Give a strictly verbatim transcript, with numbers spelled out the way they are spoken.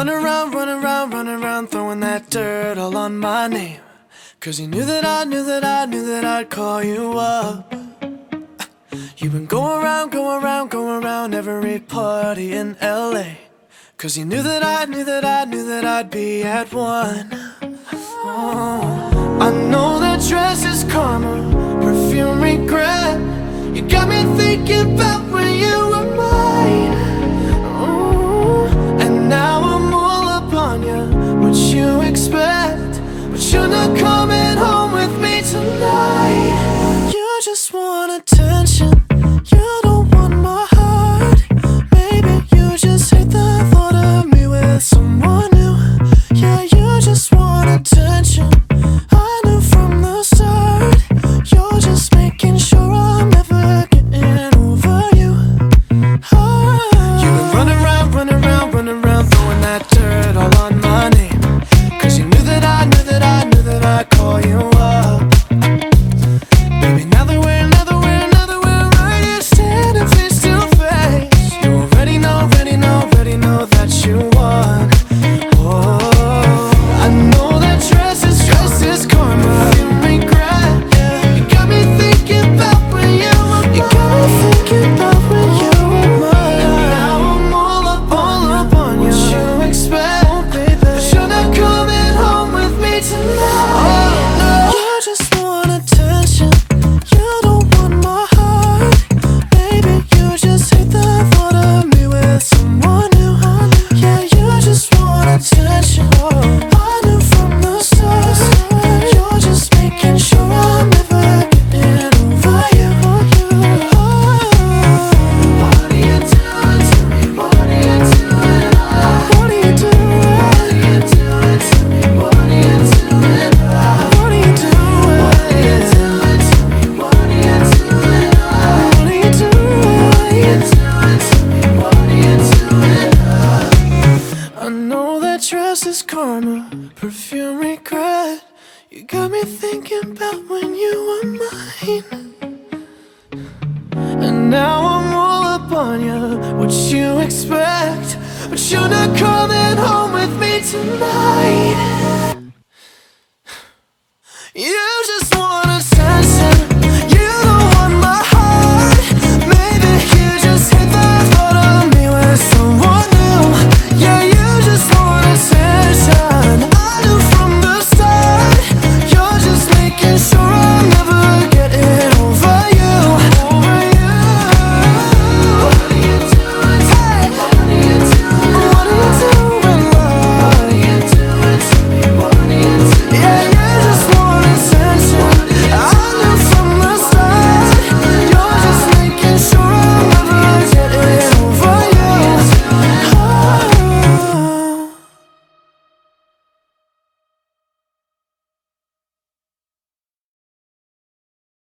run around, run around, run around, throwing that dirt all on my name. Cause you knew that I knew that I knew that I'd call you up. You've been going around, going around, going around every party in L A. Cause you knew that I knew that I knew that I'd be at one. Oh, I know that dress is karma, perfume regret. You got me thinking about when you were mine. Oh, and now I'm all up on you. What you expect? But you're not coming home with me tonight. You just want attention. You don't want my heart. Maybe you just hate the thought of me with someone new. Yeah, you just want attention. I knew from the start. You're just making sure I'm never getting over you. Oh. You've been running around, running around, running around, throwing that dirt all on my name. Cause you knew that I knew that I knew that I'd call you up. Baby, now that we're, now that we're, now that we're right here standing face to face, you already know, already know, already know that you won. Oh, I know that dress is, dress is karma, you regret. Yeah. You got me thinking about when you were mine. You got me thinking about when you were mine. And now I'm all up, all up on you. What you expect? Oh, baby, but you're not coming home with me tonight. Oh, no. You just want attention. You don't want my heart. Baby, you just hate the thought of me with someone new. Yeah, you just want attention. I knew from the start. You're just making sure I'm never getting over you. Oh. What are you doing to me? What are you doing? What are you doing? What are you doing to me? What are you doing? What are you doing? What are you doing to me? What are you doing? What are you doing? What are you doing to me? What are you doing? I know that dress is karma, perfume regret. You got me thinking about when you were mine. And now I'm all up on you. What you expect? But you're not coming home with me tonight. Yeah.